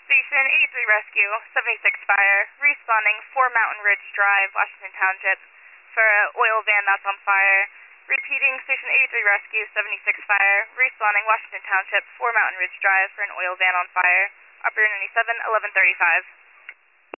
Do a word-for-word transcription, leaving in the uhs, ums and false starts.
Station eighty-three Rescue, seventy-six Fire, responding four Mountain Ridge Drive, Washington Township, for an oil van that's on fire. Repeating, Station eighty-three Rescue, seventy-six Fire, responding Washington Township, four Mountain Ridge Drive, for an oil van on fire. Operator ninety-seven, eleven thirty-five.